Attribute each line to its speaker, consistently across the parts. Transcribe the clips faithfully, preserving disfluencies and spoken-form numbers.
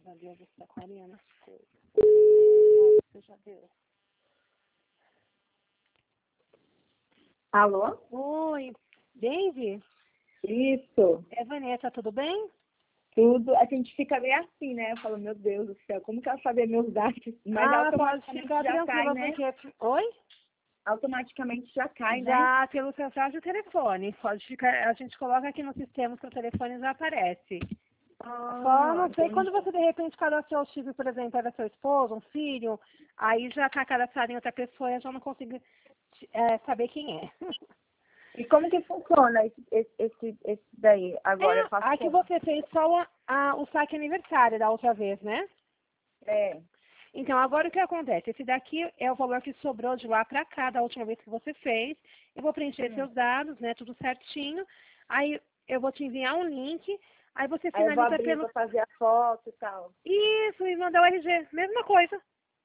Speaker 1: já deu você com a Ariana? Você já deu.
Speaker 2: Alô?
Speaker 1: Oi, Daisy?
Speaker 2: Isso,
Speaker 1: É Vanessa, tudo bem?
Speaker 2: tudo. A gente fica meio assim, né? Eu falo, meu Deus do céu, como que ela sabe meus dados? Mas
Speaker 1: Ah, pode
Speaker 2: automaticamente
Speaker 1: ficar
Speaker 2: já cai,
Speaker 1: tranquila,
Speaker 2: né?
Speaker 1: porque... Oi?
Speaker 2: Automaticamente já cai, né?
Speaker 1: Já pelo sensor do telefone. Pode ficar, a gente coloca aqui no sistema, o seu telefone já aparece. Só
Speaker 2: Ah,
Speaker 1: não sei quando
Speaker 2: entendi.
Speaker 1: você de repente cadastrou o chip, por exemplo, era seu esposo, um filho, aí já está cadastrado em outra pessoa e eu já não consigo é, saber quem é.
Speaker 2: E como que funciona esse, esse, esse, esse daí? Agora eu
Speaker 1: É,
Speaker 2: faço
Speaker 1: a que
Speaker 2: como?
Speaker 1: você fez só a, a- o saque aniversário da outra vez, né?
Speaker 2: É.
Speaker 1: Então, agora o que acontece? Esse daqui é o valor que sobrou de lá para cá, da última vez que você fez. Eu vou preencher
Speaker 2: Hum.
Speaker 1: seus dados, né? Tudo certinho. Aí eu vou te enviar um link. Aí você
Speaker 2: Aí eu vou
Speaker 1: finaliza
Speaker 2: abrir
Speaker 1: pelo...
Speaker 2: pra fazer a foto e tal.
Speaker 1: Isso, e mandar o R G. Mesma coisa.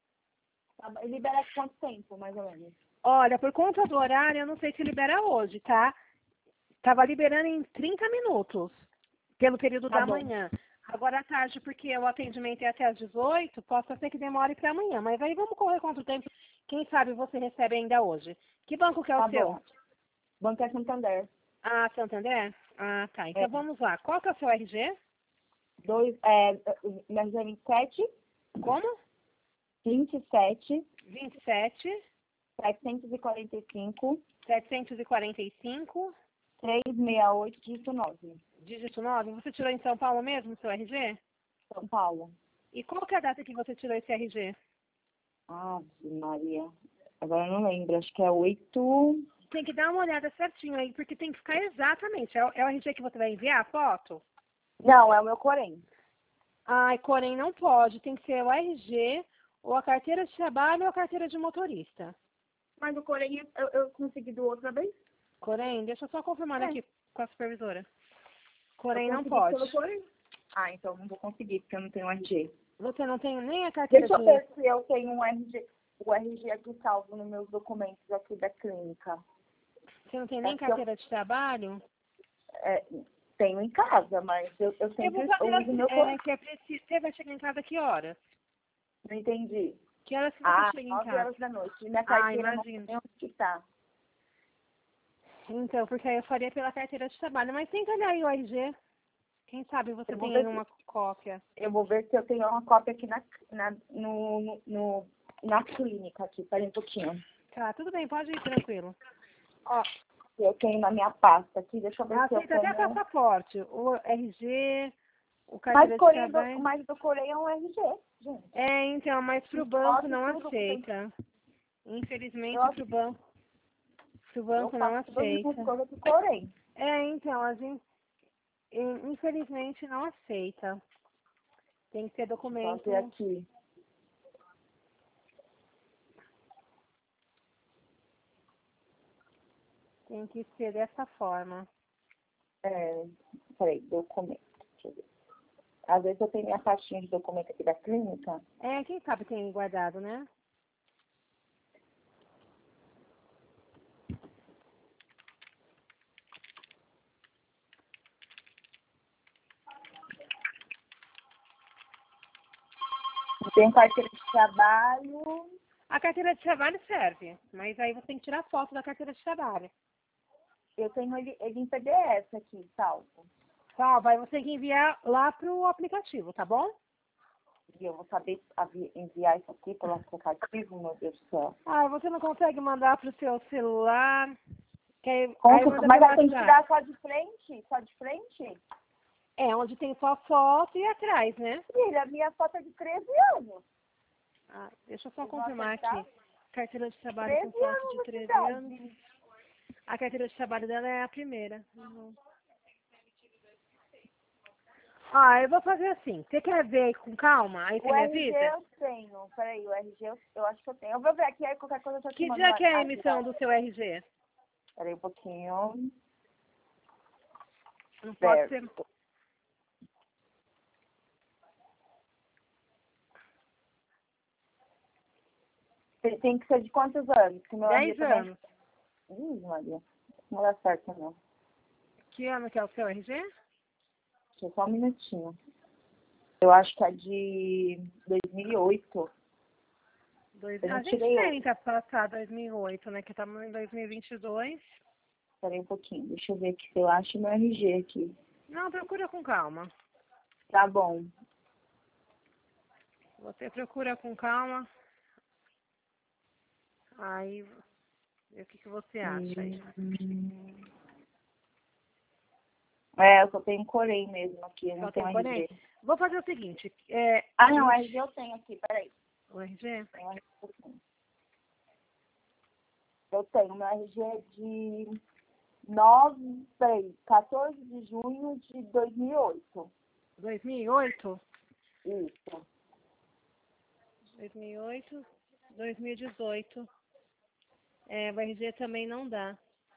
Speaker 2: Tá bom. E libera quanto tempo, mais ou menos?
Speaker 1: Olha, por conta do horário, eu não sei se libera hoje, tá? Tava liberando em trinta minutos, pelo período
Speaker 2: Tá
Speaker 1: da
Speaker 2: bom.
Speaker 1: manhã. Agora à tarde, porque o atendimento é até às dezoito, possa ser que demore para amanhã. Mas aí vamos correr contra o tempo. Quem sabe você recebe ainda hoje. Que banco que é o
Speaker 2: Tá
Speaker 1: seu?
Speaker 2: bom. Banco é Santander.
Speaker 1: Ah, Santander? Ah, tá.
Speaker 2: É.
Speaker 1: Então vamos lá. Qual que é o seu R G?
Speaker 2: Dois, é, minha vinte e sete,
Speaker 1: Como?
Speaker 2: vinte e sete,
Speaker 1: vinte e sete,
Speaker 2: setecentos e quarenta e cinco,
Speaker 1: setecentos e quarenta e cinco,
Speaker 2: trezentos e sessenta e oito, dígito nove.
Speaker 1: dígito nove. Você tirou em São Paulo mesmo, seu R G?
Speaker 2: São Paulo.
Speaker 1: E qual que é a data que você tirou esse R G?
Speaker 2: Ave Maria. Agora eu não lembro, acho que é oito.
Speaker 1: Tem que dar uma olhada certinho aí, porque tem que ficar exatamente. É o, é o R G que você vai enviar a foto?
Speaker 2: Não, é o meu Corém.
Speaker 1: Ai, Corém não pode. Tem que ser o R G, ou a carteira de trabalho ou a carteira de motorista.
Speaker 2: Mas o Corém eu, eu consegui do outra vez?
Speaker 1: Corém, deixa eu só confirmar
Speaker 2: É.
Speaker 1: aqui com a supervisora.
Speaker 2: Eu
Speaker 1: Corém não
Speaker 2: consegui
Speaker 1: pode.
Speaker 2: pelo Corém. Ah, então não vou conseguir, porque eu não tenho R G.
Speaker 1: Você não tem nem a carteira
Speaker 2: Deixa eu
Speaker 1: de...
Speaker 2: ver se eu tenho um R G, o R G aqui salvo nos meus documentos aqui da clínica.
Speaker 1: Você não tem
Speaker 2: É
Speaker 1: nem
Speaker 2: que eu
Speaker 1: carteira de trabalho?
Speaker 2: é, tenho em casa, mas eu, eu
Speaker 1: Eu vou
Speaker 2: sempre
Speaker 1: fazer
Speaker 2: uso
Speaker 1: assim,
Speaker 2: meu Corém.
Speaker 1: é, que é preciso... Você vai chegar em casa que horas?
Speaker 2: Não entendi.
Speaker 1: Que horas que você
Speaker 2: Ah,
Speaker 1: chega em
Speaker 2: nove
Speaker 1: casa?
Speaker 2: horas da noite. E minha
Speaker 1: Ah,
Speaker 2: carteira não
Speaker 1: imagino.
Speaker 2: tem onde que tá.
Speaker 1: Então, porque aí eu faria pela carteira de trabalho. Mas tenta olhar aí o R G. Quem sabe você
Speaker 2: Eu vou
Speaker 1: tem aí
Speaker 2: ver se,
Speaker 1: uma cópia.
Speaker 2: eu vou ver se eu tenho uma cópia aqui na, na, no, no, no- na clínica aqui. Peraí um pouquinho.
Speaker 1: Tá, tudo bem, pode ir tranquilo. Ó,
Speaker 2: Eu tenho na minha pasta aqui. Deixa eu ver se eu
Speaker 1: aceita até
Speaker 2: tenho.
Speaker 1: passaporte. O R G, o
Speaker 2: Mas
Speaker 1: carteira de
Speaker 2: Corém do,
Speaker 1: trabalho.
Speaker 2: mas do Corém é um R G, gente.
Speaker 1: É, então, mas pro banco
Speaker 2: Foto e
Speaker 1: não
Speaker 2: tudo. Tem,
Speaker 1: aceita. Infelizmente
Speaker 2: eu,
Speaker 1: pro banco, pro
Speaker 2: eu
Speaker 1: banco não
Speaker 2: faço todas as minhas
Speaker 1: aceita.
Speaker 2: coisas com Corém.
Speaker 1: É, então, a gente, in- infelizmente não aceita. Tem que ter
Speaker 2: Só ver
Speaker 1: documento,
Speaker 2: aqui.
Speaker 1: tem que ser dessa forma.
Speaker 2: É, peraí, documento. Deixa eu ver. Às vezes eu tenho minha pastinha de documento aqui da clínica.
Speaker 1: É, quem sabe tem guardado, né?
Speaker 2: Tem carteira de trabalho.
Speaker 1: A carteira de trabalho serve, mas aí você tem que tirar foto da carteira de trabalho.
Speaker 2: Eu tenho ele, ele em P D F aqui, salvo.
Speaker 1: Tá, vai você tem que enviar lá pro aplicativo, tá bom?
Speaker 2: E eu vou saber avi- enviar isso aqui pelo aplicativo, meu Deus do céu.
Speaker 1: Ah, você não consegue mandar pro seu celular? Que aí, aí
Speaker 2: Como que-
Speaker 1: manda
Speaker 2: mas
Speaker 1: pelo
Speaker 2: aí tem que
Speaker 1: WhatsApp.
Speaker 2: tirar só de frente? Só de frente?
Speaker 1: É, onde tem só foto e atrás, né?
Speaker 2: Filha, minha foto é de treze anos.
Speaker 1: Ah, deixa eu só
Speaker 2: Vocês vão
Speaker 1: confirmar
Speaker 2: aceitar?
Speaker 1: aqui. Carteira de trabalho com
Speaker 2: treze
Speaker 1: foto de
Speaker 2: anos de
Speaker 1: treze anos.
Speaker 2: idade.
Speaker 1: A carteira de trabalho dela é a primeira. Uhum. Ah, eu vou fazer assim. Você quer ver com calma? Aí você
Speaker 2: O
Speaker 1: me
Speaker 2: R G
Speaker 1: avisa?
Speaker 2: eu tenho. Peraí, o R G eu, eu acho que eu tenho. Eu vou ver aqui, aí qualquer coisa eu já te
Speaker 1: Que
Speaker 2: mando
Speaker 1: dia
Speaker 2: uma
Speaker 1: que é a emissão
Speaker 2: avisar.
Speaker 1: do seu R G?
Speaker 2: Peraí um pouquinho.
Speaker 1: Não pode ser.
Speaker 2: Certo. Tem tem que ser de quantos anos? Que meu R G
Speaker 1: dez
Speaker 2: também.
Speaker 1: anos.
Speaker 2: Ih, Maria. Não dá certo, não.
Speaker 1: Que ano que é o seu R G?
Speaker 2: Deixa eu só um minutinho. Eu acho que é de dois mil e oito.
Speaker 1: Dois...
Speaker 2: Eu
Speaker 1: A
Speaker 2: não
Speaker 1: gente
Speaker 2: tirei outro.
Speaker 1: tenta passar dois mil e oito, né? Que estamos em dois mil e vinte e dois.
Speaker 2: Espera aí um pouquinho. Deixa eu ver aqui se eu acho meu R G aqui.
Speaker 1: Não, procura com calma.
Speaker 2: Tá bom.
Speaker 1: Você procura com calma. Aí, vê o que, que você acha aí.
Speaker 2: Hum. É, eu só tenho Corém mesmo aqui, eu
Speaker 1: Só
Speaker 2: não
Speaker 1: tem
Speaker 2: tenho
Speaker 1: porém?
Speaker 2: R G.
Speaker 1: Vou fazer o seguinte. É,
Speaker 2: Ah, não,
Speaker 1: gente,
Speaker 2: R G eu tenho aqui, peraí.
Speaker 1: o R G?
Speaker 2: Tenho R G aqui. Eu tenho, meu R G é de nove, peraí, quatorze de junho de dois mil e oito.
Speaker 1: dois mil e oito?
Speaker 2: Isso.
Speaker 1: dois mil e oito, dois mil e dezoito. É, o R G também não dá.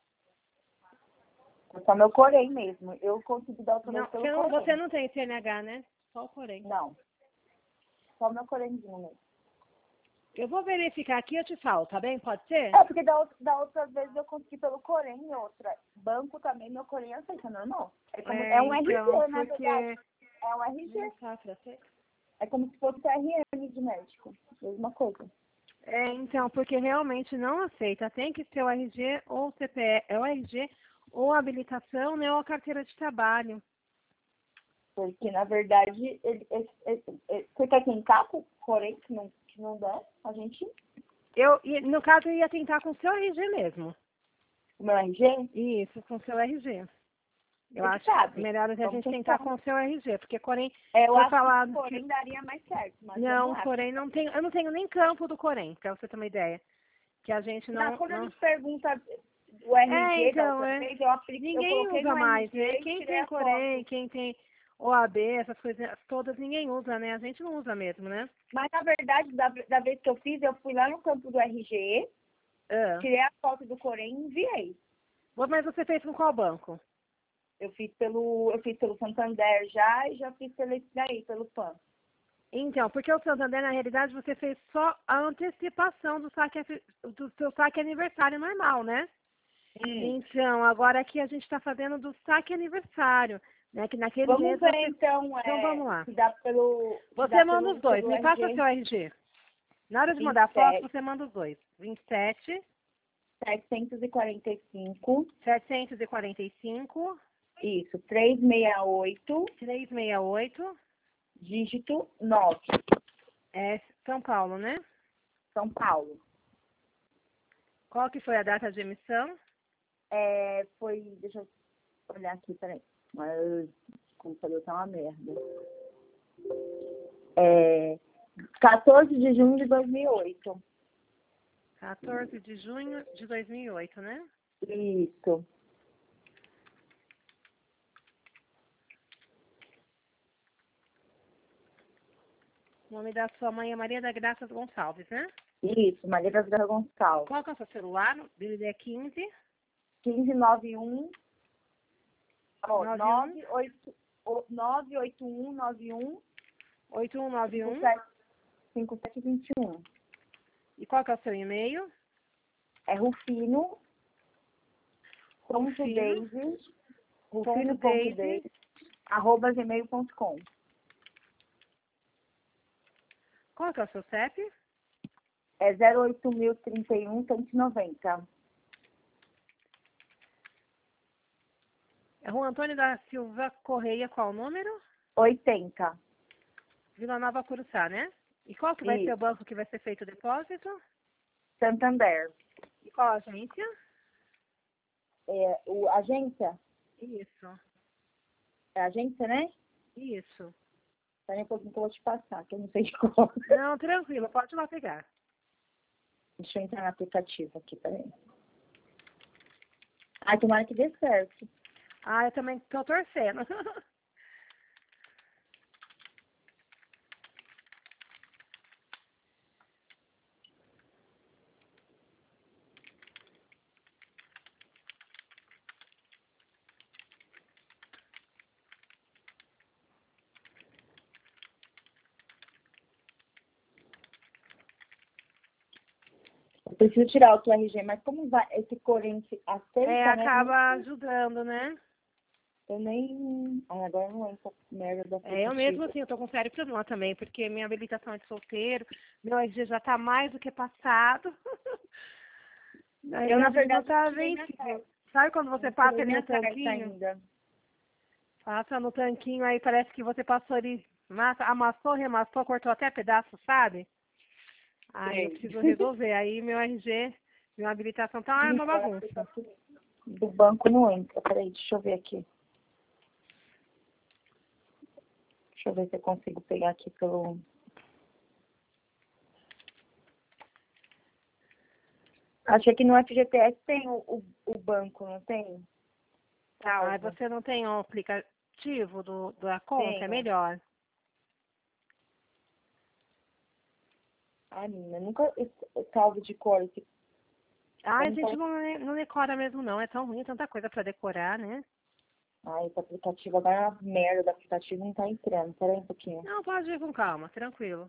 Speaker 2: É só meu Corém mesmo. Eu consegui dar outra
Speaker 1: Não,
Speaker 2: vez pelo
Speaker 1: você, não,
Speaker 2: Corém.
Speaker 1: você não tem C N H, né? Só o Corém.
Speaker 2: Não. Só meu Corémzinho mesmo.
Speaker 1: Eu vou verificar aqui e eu te falo, tá bem? Pode ser?
Speaker 2: É, porque da, outra- da outra vez eu consegui pelo Corém e outra. Banco também, meu Corém aceita, normal. É, como,
Speaker 1: É,
Speaker 2: é um
Speaker 1: então,
Speaker 2: R G, na
Speaker 1: porque...
Speaker 2: verdade. É um R G.
Speaker 1: Não tá pra ser.
Speaker 2: É como se fosse R M de médico. Mesma coisa.
Speaker 1: É, então, porque realmente não aceita. Tem que ser o R G ou o C P F, é o R G ou a habilitação, né, ou a carteira de trabalho.
Speaker 2: Porque, na verdade, ele, ele, ele, ele, você quer tentar com o Corém, que não, que não dá, a gente...
Speaker 1: Eu, e, no caso, eu ia tentar com o seu R G mesmo.
Speaker 2: O meu R G,
Speaker 1: Isso, com o seu R G. Eu
Speaker 2: você que
Speaker 1: acho
Speaker 2: sabe.
Speaker 1: melhor a
Speaker 2: Vamos
Speaker 1: gente tentar
Speaker 2: tentar.
Speaker 1: com o seu R G, porque Corém
Speaker 2: É, eu
Speaker 1: foi
Speaker 2: acho que
Speaker 1: falado
Speaker 2: o
Speaker 1: que...
Speaker 2: Corém daria mais certo, mas vamos
Speaker 1: Não,
Speaker 2: lá.
Speaker 1: Corém não tem... Eu não tenho nem campo do Corém, pra você ter uma ideia. Que a gente
Speaker 2: Não,
Speaker 1: não...
Speaker 2: quando a
Speaker 1: não...
Speaker 2: gente pergunta o
Speaker 1: É,
Speaker 2: R G da
Speaker 1: então,
Speaker 2: outra
Speaker 1: é...
Speaker 2: vez, eu, apliquei, eu
Speaker 1: Ninguém
Speaker 2: coloquei
Speaker 1: usa
Speaker 2: no
Speaker 1: mais, né?
Speaker 2: R G e
Speaker 1: Quem
Speaker 2: tirei
Speaker 1: tem
Speaker 2: a
Speaker 1: Corém,
Speaker 2: foto.
Speaker 1: quem tem O A B, essas coisas todas, ninguém usa, né? A gente não usa mesmo, né?
Speaker 2: Mas, na verdade, da, da vez que eu fiz, eu fui lá no campo do R G,
Speaker 1: Ah.
Speaker 2: tirei a foto do Corém e enviei.
Speaker 1: Mas você fez com qual banco?
Speaker 2: Eu fiz pelo, eu fiz pelo Santander já e já fiz pelo esse daí, pelo P A N.
Speaker 1: Então, porque o Santander, na realidade, você fez só a antecipação do, saque, do seu saque aniversário normal, né?
Speaker 2: Hum.
Speaker 1: Então, agora aqui a gente está fazendo do saque aniversário, né? Que naquele
Speaker 2: Vamos
Speaker 1: mês
Speaker 2: ver,
Speaker 1: você...
Speaker 2: então,
Speaker 1: Então,
Speaker 2: é,
Speaker 1: vamos lá.
Speaker 2: se dá pelo, se
Speaker 1: Você
Speaker 2: dá
Speaker 1: manda os
Speaker 2: pelo,
Speaker 1: dois.
Speaker 2: pelo
Speaker 1: Me passa
Speaker 2: R G
Speaker 1: seu R G. Na hora de
Speaker 2: vinte
Speaker 1: mandar a
Speaker 2: e
Speaker 1: foto,
Speaker 2: sete,
Speaker 1: você manda os dois. vinte e sete,
Speaker 2: setecentos e quarenta e cinco,
Speaker 1: setecentos e quarenta e cinco,
Speaker 2: isso, trezentos e sessenta e oito,
Speaker 1: trezentos e sessenta e oito,
Speaker 2: dígito nove,
Speaker 1: é São Paulo, né?
Speaker 2: São Paulo.
Speaker 1: Qual que foi a data de emissão?
Speaker 2: É, foi, deixa eu olhar aqui, peraí. Mas o computador tá uma merda. É, quatorze de junho de dois mil e oito.
Speaker 1: quatorze de junho de dois mil e oito, né?
Speaker 2: Isso.
Speaker 1: O nome da sua mãe é Maria da Graça Gonçalves, né?
Speaker 2: Isso, Maria das Graças Gonçalves.
Speaker 1: Qual que é o seu celular? O dele é quinze,
Speaker 2: quinze noventa e um, ó,
Speaker 1: nove um,
Speaker 2: nove oito um nove um
Speaker 1: oito um nove um.
Speaker 2: cinco sete dois um.
Speaker 1: E qual que é o seu e-mail?
Speaker 2: É Rufino. Ponto
Speaker 1: Rufino.
Speaker 2: Davis.
Speaker 1: Ponto
Speaker 2: Rufino.
Speaker 1: Davis.
Speaker 2: Davis. Arroba gmail ponto com.
Speaker 1: Qual que é o seu C E P?
Speaker 2: É zero oito mil trinta e um cento e noventa.
Speaker 1: É Rua Antônio da Silva Correia, qual o número?
Speaker 2: oitenta.
Speaker 1: Vila Nova Curuçá, né? E qual que vai ser
Speaker 2: Isso.
Speaker 1: o banco que vai ser feito o depósito?
Speaker 2: Santander.
Speaker 1: E qual a agência?
Speaker 2: É, o, agência?
Speaker 1: Isso,
Speaker 2: É agência, né?
Speaker 1: isso.
Speaker 2: Peraí um pouquinho que eu vou te passar, que eu não sei de qual.
Speaker 1: Não, tranquilo, pode ir lá pegar.
Speaker 2: Deixa eu entrar no aplicativo aqui, peraí. Ai, tomara que dê certo.
Speaker 1: Ah, eu também tô torcendo.
Speaker 2: Eu preciso tirar o R G, mas como vai esse Corinthians aceita,
Speaker 1: É,
Speaker 2: né?
Speaker 1: acaba ajudando, né?
Speaker 2: Eu nem... Ai, agora não entra merda da
Speaker 1: É, eu mesmo assim, eu tô com sério problema também, porque minha habilitação é de solteiro, meu R G já tá mais do que passado. Daí
Speaker 2: Eu,
Speaker 1: meu
Speaker 2: na
Speaker 1: R G não
Speaker 2: verdade,
Speaker 1: tá
Speaker 2: tirei minha
Speaker 1: vencido.
Speaker 2: carta.
Speaker 1: Sabe quando você
Speaker 2: Não
Speaker 1: passa
Speaker 2: tirei
Speaker 1: ali no
Speaker 2: minha carta
Speaker 1: tanquinho?
Speaker 2: ainda.
Speaker 1: Passa no tanquinho, aí parece que você passou ali, massa, amassou, remassou, cortou até pedaço, sabe? Aí eu
Speaker 2: Sei.
Speaker 1: preciso resolver. Aí meu R G, minha habilitação tá uma
Speaker 2: Agora,
Speaker 1: bagunça.
Speaker 2: do banco não entra. Peraí, deixa eu ver aqui. Deixa eu ver se eu consigo pegar aqui pelo... Acho que no F G T S tem o, o, o banco, não tem?
Speaker 1: Ah,
Speaker 2: Salvo.
Speaker 1: você não tem um aplicativo do, da conta? É
Speaker 2: Tenho.
Speaker 1: melhor.
Speaker 2: Ai, menina, nunca salvo de cor. esse-
Speaker 1: Ah,
Speaker 2: eu
Speaker 1: a
Speaker 2: não
Speaker 1: gente
Speaker 2: tô-
Speaker 1: não, não decora mesmo não. É tão ruim, tanta coisa pra decorar, né?
Speaker 2: Ai, esse aplicativo agora é uma merda do aplicativo, não tá entrando. Peraí um pouquinho.
Speaker 1: Não, pode ir com calma, tranquilo.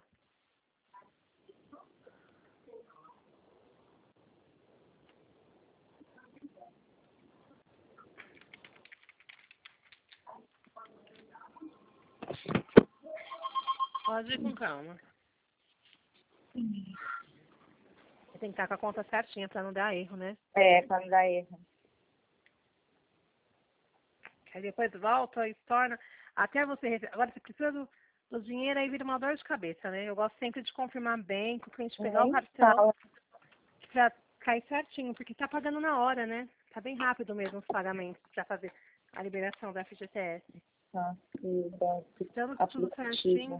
Speaker 1: Pode ir com calma. Você tem que estar com a conta certinha pra não dar erro, né?
Speaker 2: É, pra não dar erro.
Speaker 1: Aí depois volta e torna. Até você rece- Agora você precisa do, do dinheiro, aí vira uma dor de cabeça, né? Eu gosto sempre de confirmar bem, que o cliente pegar o
Speaker 2: Nem
Speaker 1: cartão
Speaker 2: fala.
Speaker 1: pra cair certinho, porque tá pagando na hora, né? Tá bem rápido mesmo os pagamentos pra fazer a liberação da F G T S.
Speaker 2: Tá, e da-
Speaker 1: Então, tudo certinho.
Speaker 2: aplicativo.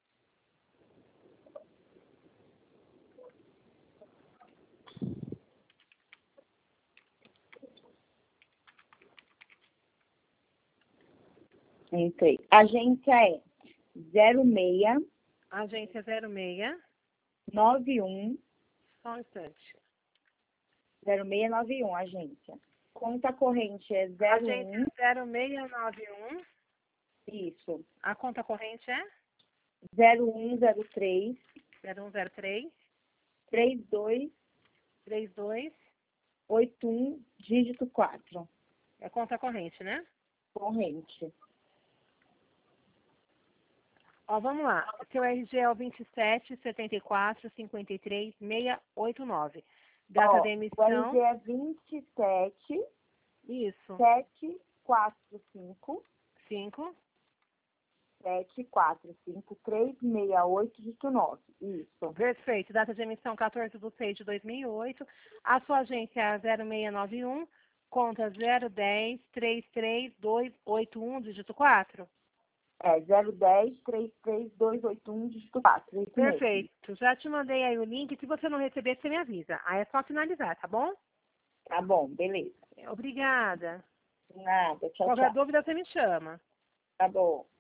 Speaker 2: Entrei. Agência é zero seis
Speaker 1: Agência zero seis.
Speaker 2: nove um
Speaker 1: Só um instante.
Speaker 2: zero seis nove um, agência. Conta corrente é zero
Speaker 1: Agência
Speaker 2: um
Speaker 1: zero seis nove um.
Speaker 2: isso,
Speaker 1: A conta corrente é
Speaker 2: zero um zero três
Speaker 1: zero um zero três
Speaker 2: três dois
Speaker 1: três dois.
Speaker 2: oito um, dígito quatro.
Speaker 1: É conta corrente, né?
Speaker 2: Corrente.
Speaker 1: Ó, vamos lá. Seu R G é o vinte e sete, setenta e quatro, cinquenta e três, seiscentos e oitenta e nove. Data
Speaker 2: Ó,
Speaker 1: de
Speaker 2: o
Speaker 1: emissão.
Speaker 2: R G é vinte e sete,
Speaker 1: Isso.
Speaker 2: sete quatro cinco,
Speaker 1: cinco.
Speaker 2: sete quatro cinco, três seis oito, dígito nove. Isso.
Speaker 1: Perfeito. Data de emissão quatorze de seis de dois mil e oito. A sua agência é a zero seis nove um. Conta zero um zero, três três dois oito um, dígito quatro.
Speaker 2: É zero um zero, três três dois oito um, dígito quatro. Isso mesmo.
Speaker 1: Perfeito. Já te mandei aí o link. Se você não receber, você me avisa. Aí é só finalizar, tá bom?
Speaker 2: Tá bom, beleza.
Speaker 1: Obrigada.
Speaker 2: Nada, tchau,
Speaker 1: Qualquer
Speaker 2: tchau.
Speaker 1: dúvida, você me chama.
Speaker 2: Tá bom.